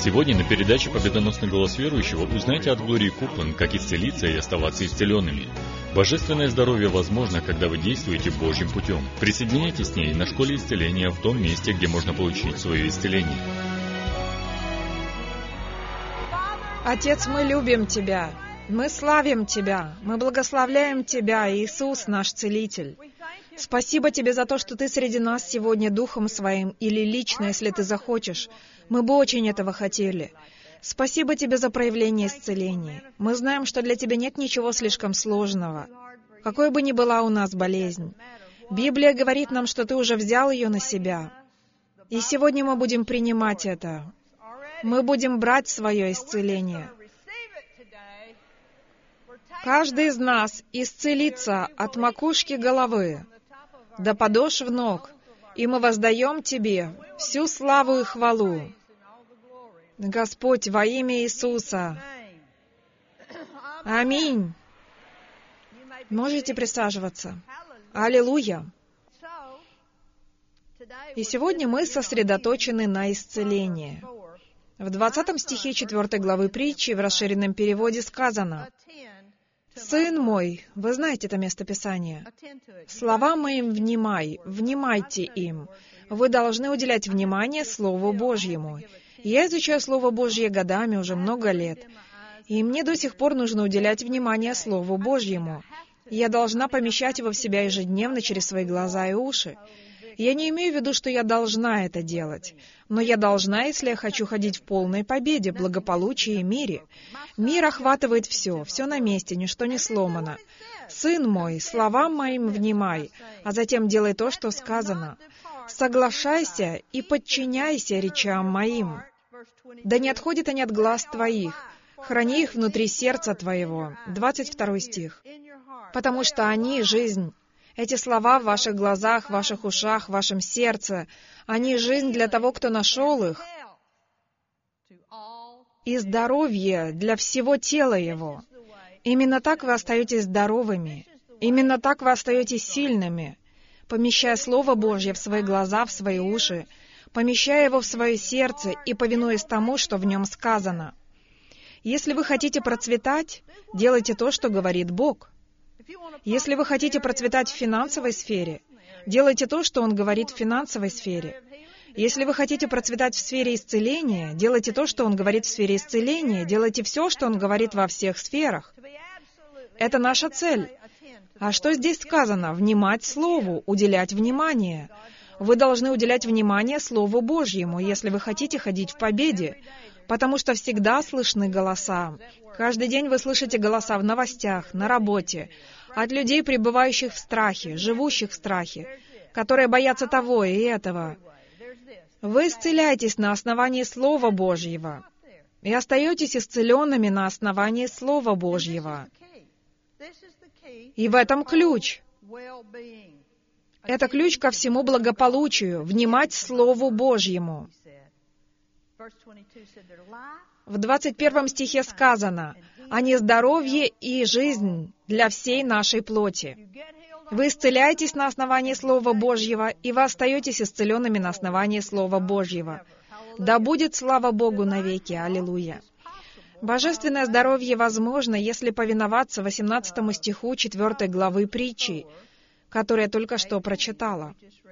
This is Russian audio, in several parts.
Сегодня на передаче «Победоносный голос верующего» узнайте от Глории Куплан, как исцелиться и оставаться исцеленными. Божественное здоровье возможно, когда вы действуете Божьим путем. Присоединяйтесь с ней на школе исцеления в том месте, где можно получить свое исцеление. Отец, мы любим Тебя, мы славим Тебя, мы благословляем Тебя, Иисус, наш Целитель. Спасибо Тебе за то, что Ты среди нас сегодня Духом Своим, или лично, если Ты захочешь. Мы бы очень этого хотели. Спасибо Тебе за проявление исцеления. Мы знаем, что для Тебя нет ничего слишком сложного. Какой бы ни была у нас болезнь, Библия говорит нам, что Ты уже взял ее на себя. И сегодня мы будем принимать это. Мы будем брать свое исцеление. Каждый из нас исцелится от макушки головы до подошв ног, и мы воздаем Тебе всю славу и хвалу. Господь, во имя Иисуса. Аминь. Можете присаживаться. Аллилуйя. И сегодня мы сосредоточены на исцелении. В 20 стихе 4 главы притчи в расширенном переводе сказано: «Сын мой», вы знаете это местописание, «словам моим внимай, внимайте им». Вы должны уделять внимание Слову Божьему. Я изучаю Слово Божье годами, уже много лет. И мне до сих пор нужно уделять внимание Слову Божьему. Я должна помещать его в себя ежедневно через свои глаза и уши. Я не имею в виду, что я должна это делать. Но я должна, если я хочу ходить в полной победе, благополучии и мире. Мир охватывает все, все на месте, ничто не сломано. «Сын мой, словам моим внимай, а затем делай то, что сказано. Соглашайся и подчиняйся речам моим. Да не отходят они от глаз твоих, храни их внутри сердца твоего». 22 стих. «Потому что они — жизнь». Эти слова в ваших глазах, в ваших ушах, в вашем сердце, они — жизнь для того, кто нашел их, и здоровье для всего тела его. Именно так вы остаетесь здоровыми. Именно так вы остаетесь сильными, помещая Слово Божье в свои глаза, в свои уши, помещая его в свое сердце и повинуясь тому, что в нем сказано. Если вы хотите процветать, делайте то, что говорит Бог. Если вы хотите процветать в финансовой сфере, делайте то, что Он говорит в финансовой сфере. Если вы хотите процветать в сфере исцеления, делайте то, что Он говорит в сфере исцеления, делайте все, что Он говорит во всех сферах. Это наша цель. А что здесь сказано? Внимать Слову, уделять внимание. Вы должны уделять внимание Слову Божьему, если вы хотите ходить в победе, потому что всегда слышны голоса. Каждый день вы слышите голоса в новостях, на работе, от людей, пребывающих в страхе, живущих в страхе, которые боятся того и этого. Вы исцеляетесь на основании Слова Божьего и остаетесь исцеленными на основании Слова Божьего. И в этом ключ. Это ключ ко всему благополучию, внимать Слову Божьему. В 21 стихе сказано: «Они здоровье и жизнь для всей нашей плоти». Вы исцеляетесь на основании Слова Божьего, и вы остаетесь исцеленными на основании Слова Божьего. Да будет слава Богу навеки! Аллилуйя! Божественное здоровье возможно, если повиноваться 18 стиху 4 главы притчи, которую я только что прочитала.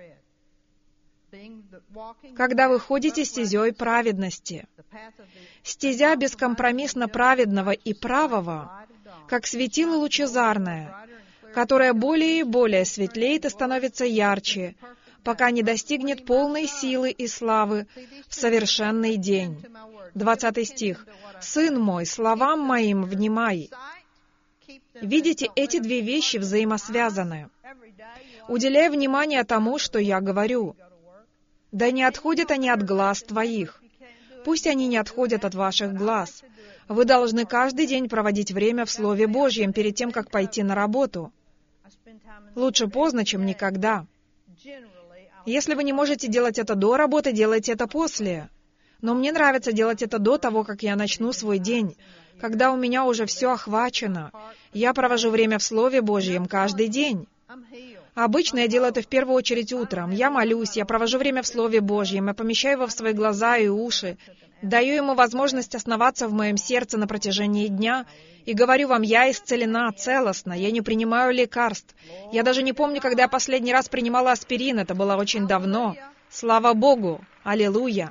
Когда вы ходите стезей праведности, стезя бескомпромиссно праведного и правого, как светило лучезарное, которое более и более светлеет и становится ярче, пока не достигнет полной силы и славы в совершенный день. 20 стих. «Сын мой, словам моим внимай». Видите, эти две вещи взаимосвязаны. Уделяй внимание тому, что я говорю. Да не отходят они от глаз твоих. Пусть они не отходят от ваших глаз. Вы должны каждый день проводить время в Слове Божьем перед тем, как пойти на работу. Лучше поздно, чем никогда. Если вы не можете делать это до работы, делайте это после. Но мне нравится делать это до того, как я начну свой день, когда у меня уже все охвачено. Я провожу время в Слове Божьем каждый день. Обычно я делаю это в первую очередь утром. Я молюсь, я провожу время в Слове Божьем, я помещаю его в свои глаза и уши, даю ему возможность основаться в моем сердце на протяжении дня, и говорю вам, я исцелена, целостна, я не принимаю лекарств. Я даже не помню, когда я последний раз принимала аспирин, это было очень давно. Слава Богу! Аллилуйя!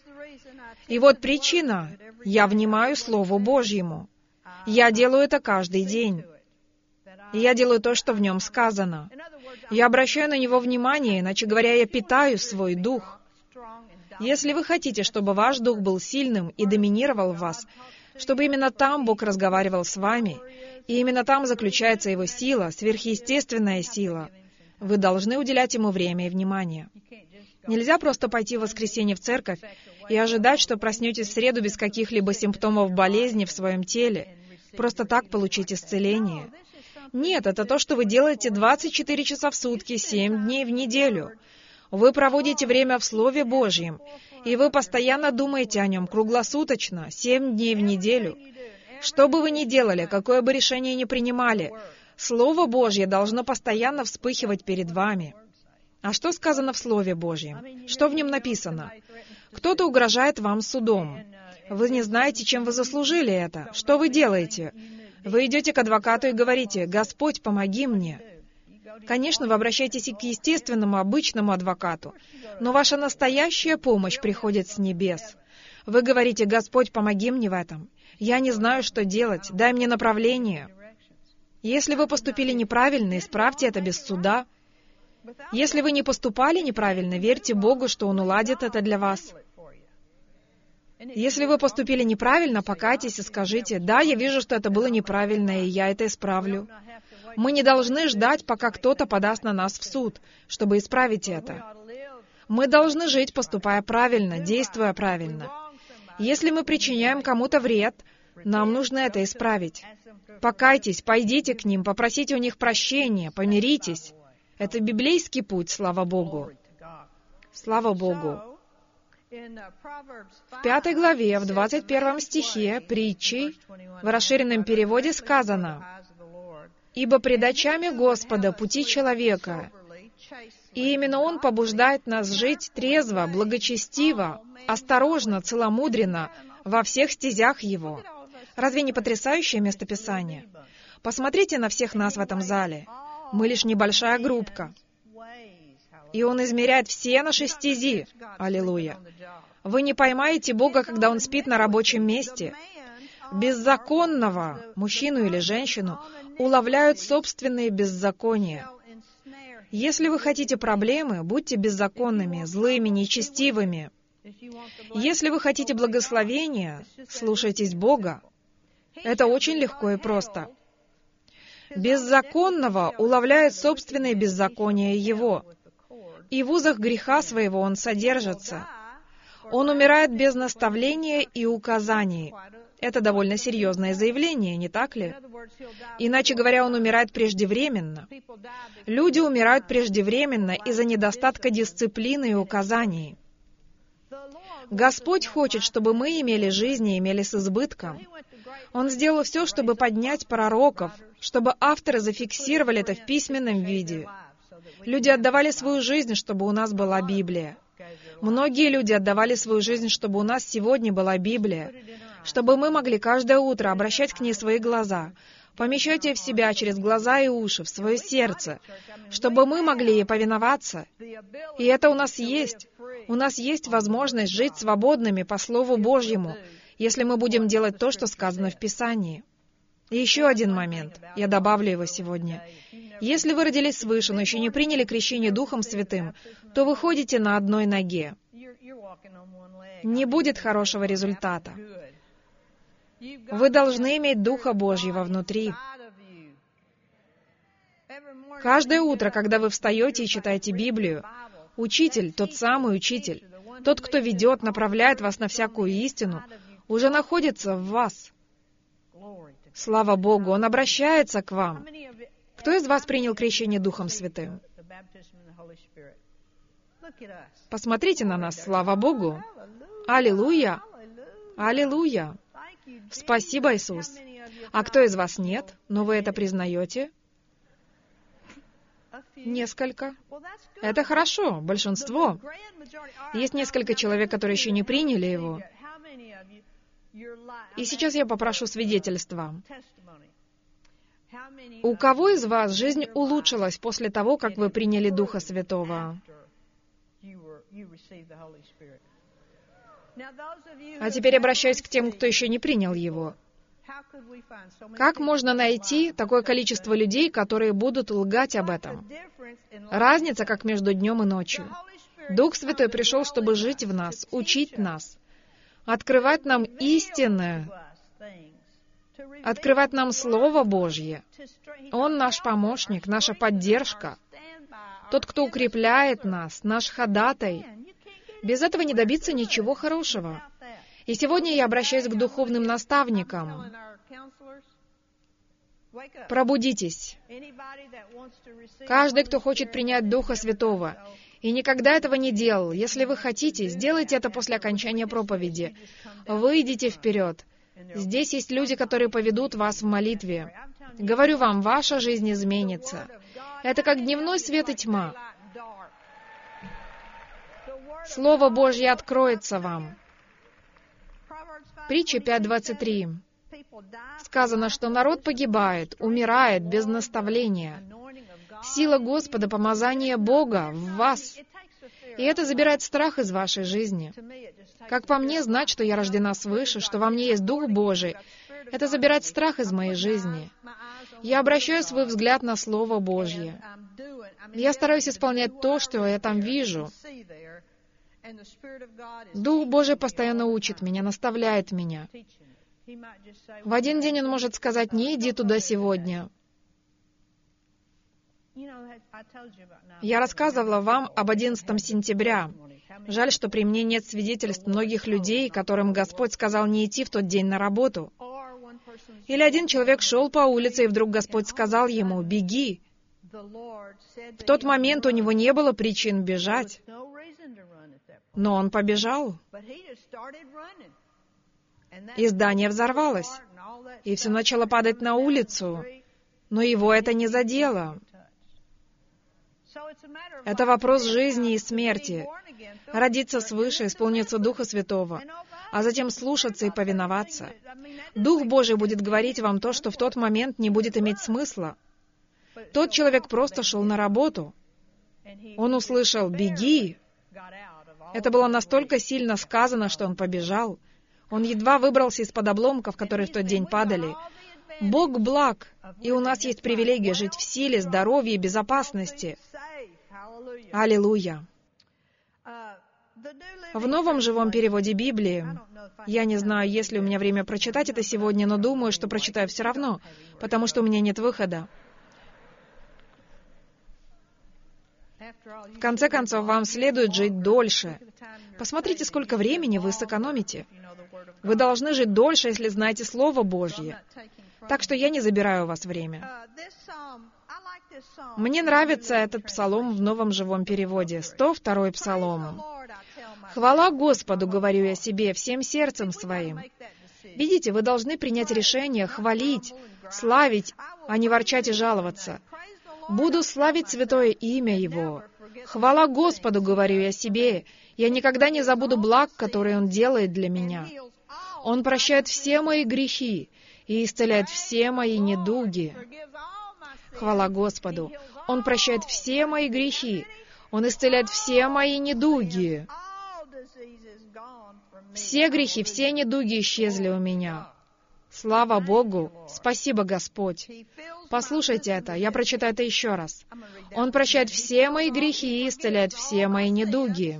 И вот причина. Я внимаю Слову Божьему. Я делаю это каждый день. И я делаю то, что в нем сказано. Я обращаю на него внимание, иначе говоря, я питаю свой дух. Если вы хотите, чтобы ваш дух был сильным и доминировал в вас, чтобы именно там Бог разговаривал с вами, и именно там заключается Его сила, сверхъестественная сила, вы должны уделять Ему время и внимание. Нельзя просто пойти в воскресенье в церковь и ожидать, что проснетесь в среду без каких-либо симптомов болезни в своем теле, просто так получить исцеление. Нет, это то, что вы делаете 24 часа в сутки, 7 дней в неделю. Вы проводите время в Слове Божьем, и вы постоянно думаете о нем круглосуточно, 7 дней в неделю. Что бы вы ни делали, какое бы решение ни принимали, Слово Божье должно постоянно вспыхивать перед вами. А что сказано в Слове Божьем? Что в нем написано? Кто-то угрожает вам судом. Вы не знаете, чем вы заслужили это. Что вы делаете? Вы идете к адвокату и говорите: «Господь, помоги мне». Конечно, вы обращаетесь и к естественному, обычному адвокату, но ваша настоящая помощь приходит с небес. Вы говорите: «Господь, помоги мне в этом. Я не знаю, что делать. Дай мне направление». Если вы поступили неправильно, исправьте это без суда. Если вы не поступали неправильно, верьте Богу, что Он уладит это для вас. Если вы поступили неправильно, покайтесь и скажите: «Да, я вижу, что это было неправильно, и я это исправлю». Мы не должны ждать, пока кто-то подаст на нас в суд, чтобы исправить это. Мы должны жить, поступая правильно, действуя правильно. Если мы причиняем кому-то вред, нам нужно это исправить. Покайтесь, пойдите к ним, попросите у них прощения, помиритесь. Это библейский путь, слава Богу. Слава Богу. В 5 главе, в 21 стихе притчи, в расширенном переводе сказано: «Ибо пред очами Господа пути человека, и именно Он побуждает нас жить трезво, благочестиво, осторожно, целомудренно во всех стезях Его». Разве не потрясающее местописание? Посмотрите на всех нас в этом зале. Мы лишь небольшая группка. И Он измеряет все наши стези. Аллилуйя. Вы не поймаете Бога, когда Он спит на рабочем месте. Беззаконного, мужчину или женщину, уловляют собственные беззакония. Если вы хотите проблемы, будьте беззаконными, злыми, нечестивыми. Если вы хотите благословения, слушайтесь Бога. Это очень легко и просто. Беззаконного уловляет собственное беззаконие его, и в узах греха своего он содержится. Он умирает без наставления и указаний. Это довольно серьезное заявление, не так ли? Иначе говоря, он умирает преждевременно. Люди умирают преждевременно из-за недостатка дисциплины и указаний. Господь хочет, чтобы мы имели жизнь и имели с избытком. Он сделал все, чтобы поднять пророков, чтобы авторы зафиксировали это в письменном виде. Люди отдавали свою жизнь, чтобы у нас была Библия. Многие люди отдавали свою жизнь, чтобы у нас сегодня была Библия, чтобы мы могли каждое утро обращать к ней свои глаза, помещать ее в себя через глаза и уши, в свое сердце, чтобы мы могли ей повиноваться. И это у нас есть. У нас есть возможность жить свободными по Слову Божьему, если мы будем делать то, что сказано в Писании. И еще один момент. Я добавлю его сегодня. Если вы родились свыше, но еще не приняли крещение Духом Святым, то вы ходите на одной ноге. Не будет хорошего результата. Вы должны иметь Духа Божьего внутри. Каждое утро, когда вы встаете и читаете Библию, Учитель, тот самый Учитель, тот, кто ведет, направляет вас на всякую истину, уже находится в вас. Слава Богу, Он обращается к вам. Кто из вас принял крещение Духом Святым? Посмотрите на нас, слава Богу. Аллилуйя! Аллилуйя! Спасибо, Иисус. А кто из вас нет, но вы это признаете? Несколько. Это хорошо, большинство. Есть несколько человек, которые еще не приняли его. И сейчас я попрошу свидетельства. У кого из вас жизнь улучшилась после того, как вы приняли Духа Святого? А теперь обращаюсь к тем, кто еще не принял его. Как можно найти такое количество людей, которые будут лгать об этом? Разница как между днем и ночью. Дух Святой пришел, чтобы жить в нас, учить нас, открывать нам истины, открывать нам Слово Божье. Он наш помощник, наша поддержка, тот, кто укрепляет нас, наш ходатай. Без этого не добиться ничего хорошего. И сегодня я обращаюсь к духовным наставникам. Пробудитесь. Каждый, кто хочет принять Духа Святого, и никогда этого не делал, если вы хотите, сделайте это после окончания проповеди. Выйдите вперед. Здесь есть люди, которые поведут вас в молитве. Говорю вам, ваша жизнь изменится. Это как дневной свет и тьма. Слово Божье откроется вам. Притча 5:23. Сказано, что народ погибает, умирает без наставления. Сила Господа, помазание Бога в вас. И это забирает страх из вашей жизни. Как по мне, знать, что я рождена свыше, что во мне есть Дух Божий, это забирает страх из моей жизни. Я обращаю свой взгляд на Слово Божье. Я стараюсь исполнять то, что я там вижу. Дух Божий постоянно учит меня, наставляет меня. В один день Он может сказать: «Не иди туда сегодня». Я рассказывала вам об 11 сентября. Жаль, что при мне нет свидетельств многих людей, которым Господь сказал не идти в тот день на работу. Или один человек шел по улице, и вдруг Господь сказал ему: «Беги». В тот момент у него не было причин бежать, но он побежал. И здание взорвалось, и все начало падать на улицу, но его это не задело. Это вопрос жизни и смерти. Родиться свыше, исполниться Духа Святого, а затем слушаться и повиноваться. Дух Божий будет говорить вам то, что в тот момент не будет иметь смысла. Тот человек просто шел на работу. Он услышал «беги». Это было настолько сильно сказано, что он побежал. Он едва выбрался из-под обломков, которые в тот день падали. Бог благ, и у нас есть привилегия жить в силе, здоровье и безопасности. Аллилуйя! В новом живом переводе Библии, я не знаю, есть ли у меня время прочитать это сегодня, но думаю, что прочитаю все равно, потому что у меня нет выхода. В конце концов, вам следует жить дольше. Посмотрите, сколько времени вы сэкономите. Вы должны жить дольше, если знаете Слово Божье. Так что я не забираю у вас время. Мне нравится этот псалом в новом живом переводе, 102-й псалом. «Хвала Господу, говорю я себе, всем сердцем своим». Видите, вы должны принять решение хвалить, славить, а не ворчать и жаловаться. «Буду славить святое имя Его». «Хвала Господу, говорю я себе, я никогда не забуду благ, которые Он делает для меня. Он прощает все мои грехи и исцеляет все мои недуги». Хвала Господу. Он прощает все мои грехи. Он исцеляет все мои недуги. Все грехи, все недуги исчезли у меня. Слава Богу! Спасибо, Господь! Послушайте это, я прочитаю это еще раз. Он прощает все мои грехи и исцеляет все мои недуги.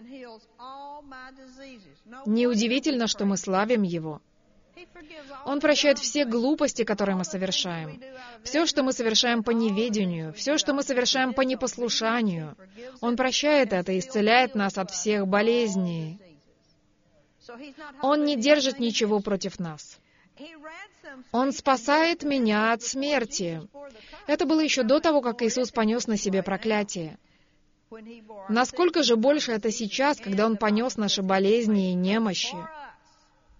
Неудивительно, что мы славим Его. Он прощает все глупости, которые мы совершаем. Все, что мы совершаем по неведению, все, что мы совершаем по непослушанию. Он прощает это и исцеляет нас от всех болезней. Он не держит ничего против нас. Он спасает меня от смерти. Это было еще до того, как Иисус понес на себе проклятие. Насколько же больше это сейчас, когда Он понес наши болезни и немощи?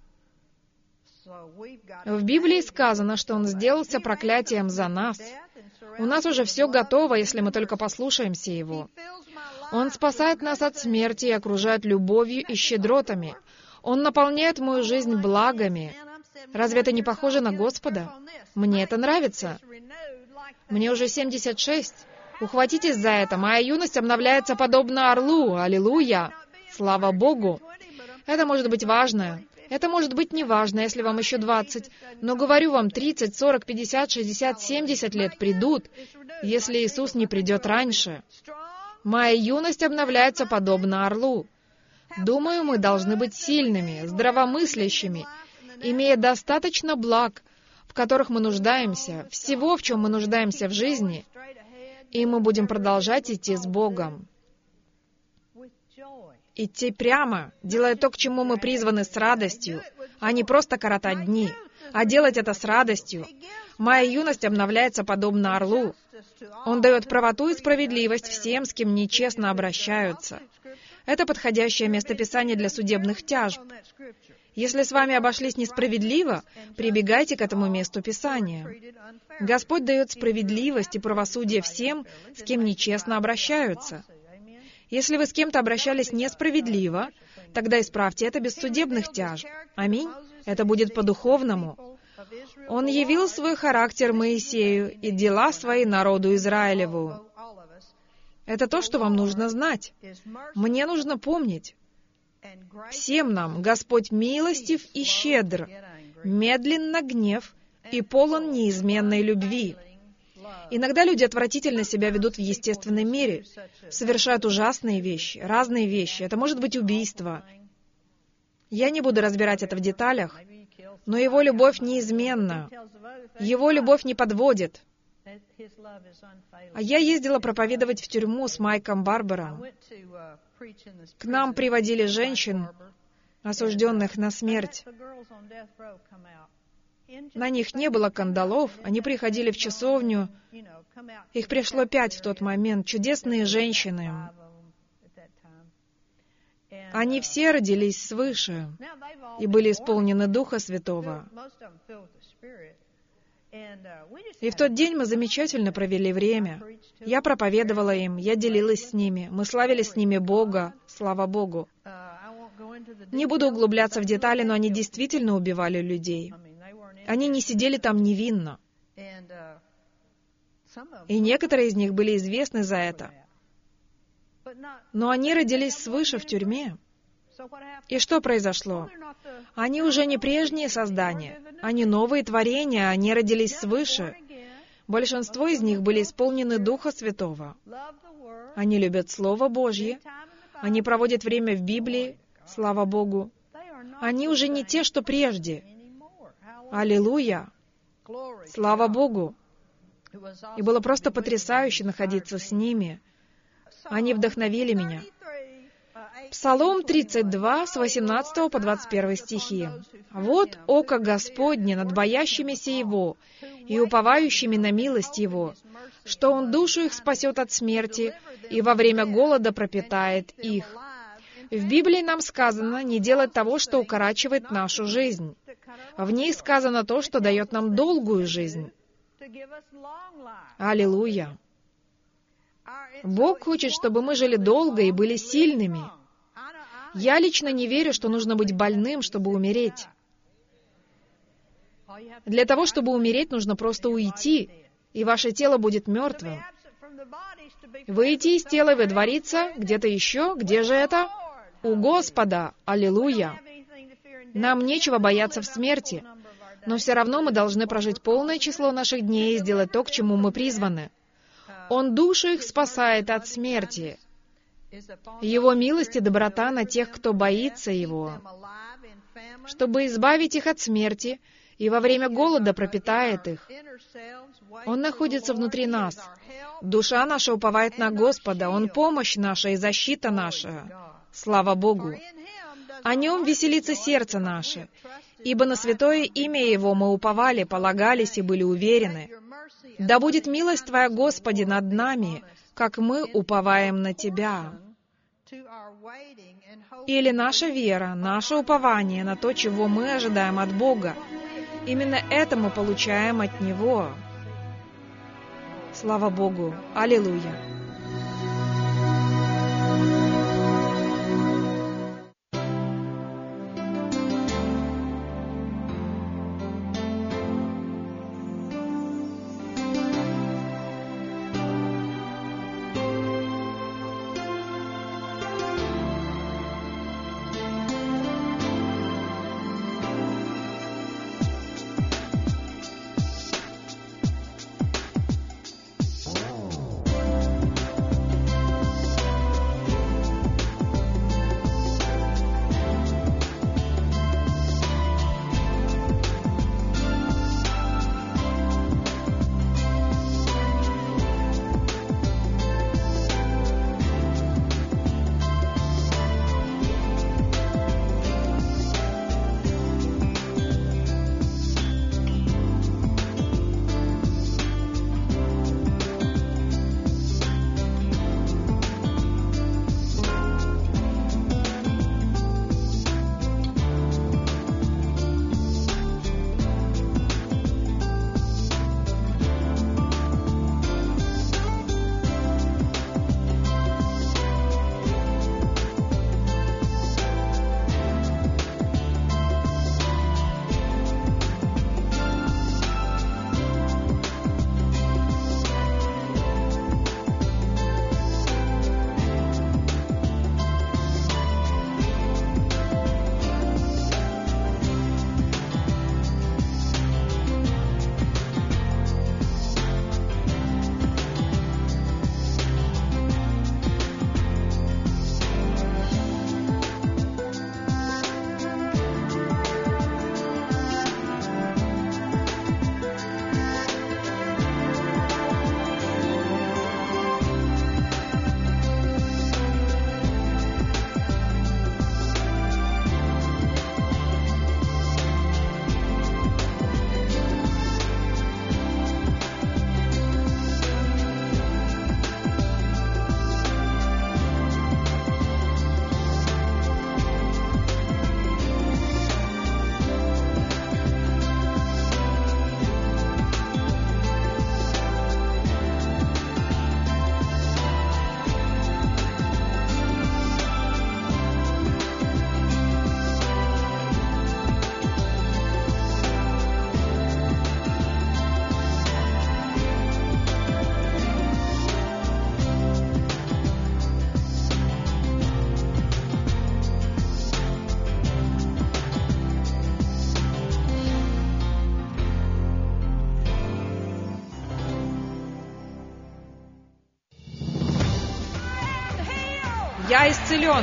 В Библии сказано, что Он сделался проклятием за нас. У нас уже все готово, если мы только послушаемся Его. Он спасает нас от смерти и окружает любовью и щедротами. Он наполняет мою жизнь благами. Разве это не похоже на Господа? Мне это нравится. Мне уже 76. Ухватитесь за это. Моя юность обновляется подобно орлу. Аллилуйя! Слава Богу! Это может быть важно. Это может быть неважно, если вам еще 20. Но говорю вам, 30, 40, 50, 60, 70 лет придут, если Иисус не придет раньше. Моя юность обновляется подобно орлу. Думаю, мы должны быть сильными, здравомыслящими, имея достаточно благ, в которых мы нуждаемся, всего, в чем мы нуждаемся в жизни, и мы будем продолжать идти с Богом. Идти прямо, делая то, к чему мы призваны с радостью, а не просто коротать дни, а делать это с радостью. Моя юность обновляется подобно орлу. Он дает правоту и справедливость всем, с кем нечестно обращаются. Это подходящее местописание для судебных тяжб. Если с вами обошлись несправедливо, прибегайте к этому месту Писания. Господь дает справедливость и правосудие всем, с кем нечестно обращаются. Если вы с кем-то обращались несправедливо, тогда исправьте это без судебных тяжб. Аминь. Это будет по-духовному. Он явил свой характер Моисею и дела свои народу Израилеву. Это то, что вам нужно знать. Мне нужно помнить. Всем нам Господь милостив и щедр, медлен на гнев и полон неизменной любви. Иногда люди отвратительно себя ведут в естественном мире, совершают ужасные вещи, разные вещи. Это может быть убийство. Я не буду разбирать это в деталях, но Его любовь неизменна. Его любовь не подводит. А я ездила проповедовать в тюрьму с Майком Барбером. К нам приводили женщин, осужденных на смерть. На них не было кандалов, они приходили в часовню. Их пришло 5 в тот момент, чудесные женщины. Они все родились свыше и были исполнены Духа Святого. И в тот день мы замечательно провели время. Я проповедовала им, я делилась с ними, мы славили с ними Бога, слава Богу. Не буду углубляться в детали, но они действительно убивали людей. Они не сидели там невинно. И некоторые из них были известны за это. Но они родились свыше в тюрьме. И что произошло? Они уже не прежние создания. Они новые творения, они родились свыше. Большинство из них были исполнены Духа Святого. Они любят Слово Божье. Они проводят время в Библии, слава Богу. Они уже не те, что прежде. Аллилуйя! Слава Богу! И было просто потрясающе находиться с ними. Они вдохновили меня. Псалом 32, с 18 по 21 стихи. «Вот око Господне над боящимися Его и уповающими на милость Его, что Он душу их спасет от смерти и во время голода пропитает их». В Библии нам сказано не делать того, что укорачивает нашу жизнь. В ней сказано то, что дает нам долгую жизнь. Аллилуйя! Бог хочет, чтобы мы жили долго и были сильными. Я лично не верю, что нужно быть больным, чтобы умереть. Для того, чтобы умереть, нужно просто уйти, и ваше тело будет мертвым. Выйти из тела и выдвориться где-то еще. Где же это? У Господа. Аллилуйя! Нам нечего бояться в смерти, но все равно мы должны прожить полное число наших дней и сделать то, к чему мы призваны. Он душу их спасает от смерти. Его милость и доброта на тех, кто боится Его, чтобы избавить их от смерти, и во время голода пропитает их. Он находится внутри нас. Душа наша уповает на Господа. Он помощь наша и защита наша. Слава Богу! О Нем веселится сердце наше, ибо на святое имя Его мы уповали, полагались и были уверены. Да будет милость Твоя, Господи, над нами, как мы уповаем на Тебя. Или наша вера, наше упование на то, чего мы ожидаем от Бога. Именно это мы получаем от Него. Слава Богу! Аллилуйя! Я исцелен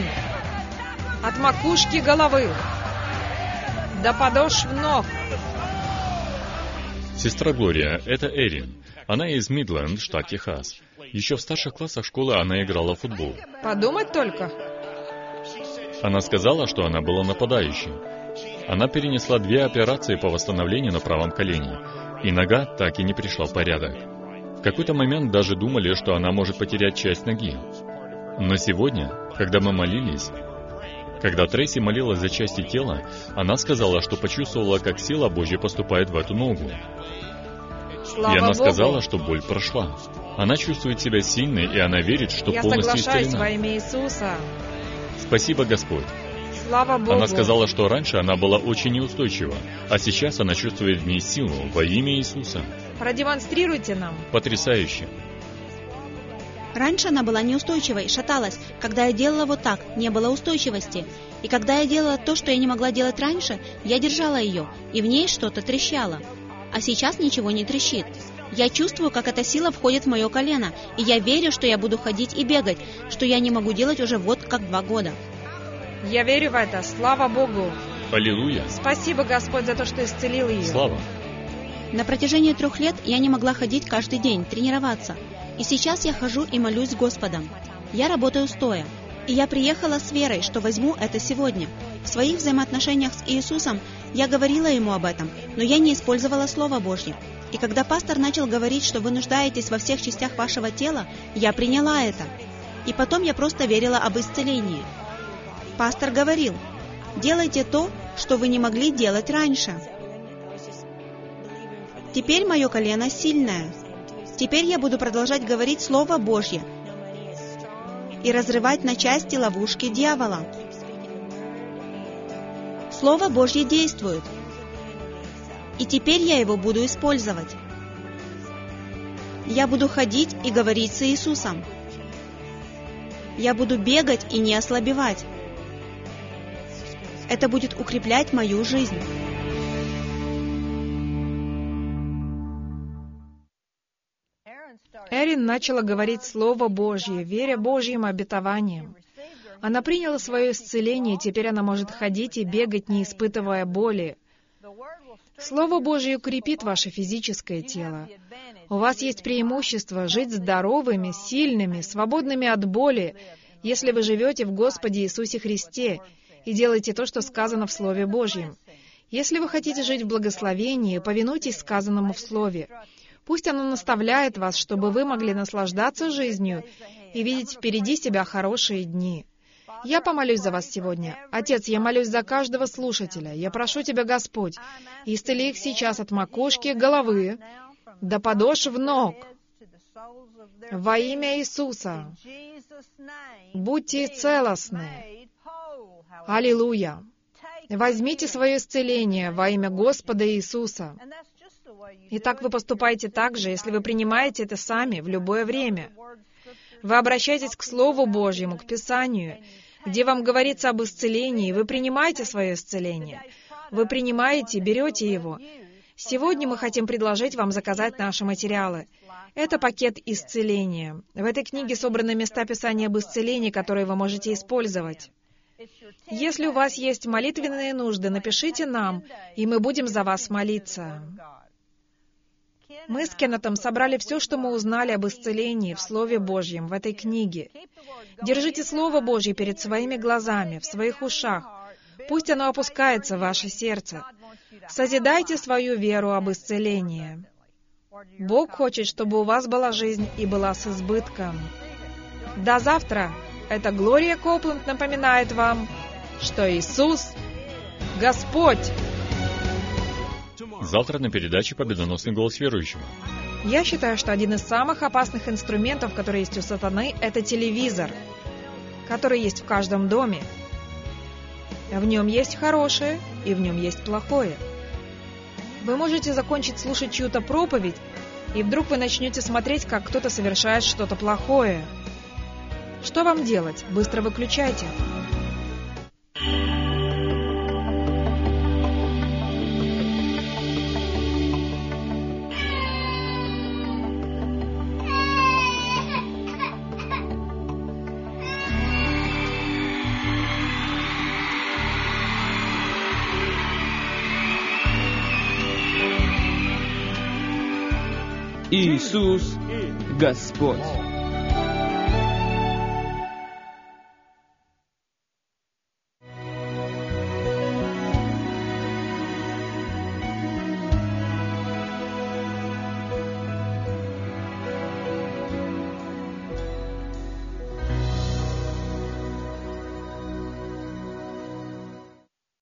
от макушки головы до подошв ног. Сестра Глория, это Эрин. Она из Мидленд, штат Техас. Еще в старших классах школы она играла в футбол. Подумать только. Она сказала, что она была нападающей. Она перенесла 2 операции по восстановлению на правом колене, и нога так и не пришла в порядок. В какой-то момент даже думали, что она может потерять часть ноги. Но сегодня, когда мы молились, когда Трейси молилась за части тела, она сказала, что почувствовала, как сила Божья поступает в эту ногу. Слава и она Богу. сказала, что боль прошла. Она чувствует себя сильной, и она верит, что Я полностью соглашаюсь исцелена. во имя Иисуса. Спасибо, Господь. Слава Богу. Она сказала, что раньше она была очень неустойчива, а сейчас она чувствует в ней силу во имя Иисуса. Продемонстрируйте нам. Потрясающе. Раньше она была неустойчивой, шаталась. Когда я делала вот так, не было устойчивости. И когда я делала то, что я не могла делать раньше, я держала ее, и в ней что-то трещало. А сейчас ничего не трещит. Я чувствую, как эта сила входит в мое колено, и я верю, что я буду ходить и бегать, что я не могу делать уже вот как 2 года. Я верю в это. Слава Богу. Аллилуйя. Спасибо, Господь, за то, что исцелил ее. Слава. На протяжении 3 лет я не могла ходить каждый день, тренироваться. И сейчас я хожу и молюсь с Господом. Я работаю стоя. И я приехала с верой, что возьму это сегодня. В своих взаимоотношениях с Иисусом я говорила Ему об этом, но я не использовала Слово Божье. И когда пастор начал говорить, что вы нуждаетесь во всех частях вашего тела, я приняла это. И потом я просто верила об исцелении. Пастор говорил: делайте то, что вы не могли делать раньше. Теперь мое колено сильное. Теперь я буду продолжать говорить Слово Божье и разрывать на части ловушки дьявола. Слово Божье действует, и теперь я его буду использовать. Я буду ходить и говорить с Иисусом. Я буду бегать и не ослабевать. Это будет укреплять мою жизнь. Эрин начала говорить Слово Божье, веря Божьим обетованиям. Она приняла свое исцеление, теперь она может ходить и бегать, не испытывая боли. Слово Божье укрепит ваше физическое тело. У вас есть преимущество жить здоровыми, сильными, свободными от боли, если вы живете в Господе Иисусе Христе и делаете то, что сказано в Слове Божьем. Если вы хотите жить в благословении, повинуйтесь сказанному в Слове. Пусть оно наставляет вас, чтобы вы могли наслаждаться жизнью и видеть впереди себя хорошие дни. Я помолюсь за вас сегодня. Отец, я молюсь за каждого слушателя. Я прошу Тебя, Господь, исцели их сейчас от макушки головы до подошв ног. Во имя Иисуса. Будьте целостны. Аллилуйя. Возьмите свое исцеление во имя Господа Иисуса. Итак, вы поступаете так же, если вы принимаете это сами в любое время. Вы обращаетесь к Слову Божьему, к Писанию, где вам говорится об исцелении, вы принимаете свое исцеление. Вы принимаете, берете его. Сегодня мы хотим предложить вам заказать наши материалы. Это пакет исцеления. В этой книге собраны места Писания об исцелении, которые вы можете использовать. Если у вас есть молитвенные нужды, напишите нам, и мы будем за вас молиться. Мы с Кеннетом собрали все, что мы узнали об исцелении в Слове Божьем, в этой книге. Держите Слово Божье перед своими глазами, в своих ушах. Пусть оно опускается в ваше сердце. Созидайте свою веру об исцелении. Бог хочет, чтобы у вас была жизнь и была с избытком. До завтра! Это Глория Копланд напоминает вам, что Иисус — Господь! Завтра на передаче «Победоносный голос верующего». Я считаю, что один из самых опасных инструментов, которые есть у сатаны, это телевизор, который есть в каждом доме. В нем есть хорошее, и в нем есть плохое. Вы можете закончить слушать чью-то проповедь, и вдруг вы начнете смотреть, как кто-то совершает что-то плохое. Что вам делать? Быстро выключайте. Иисус Господь.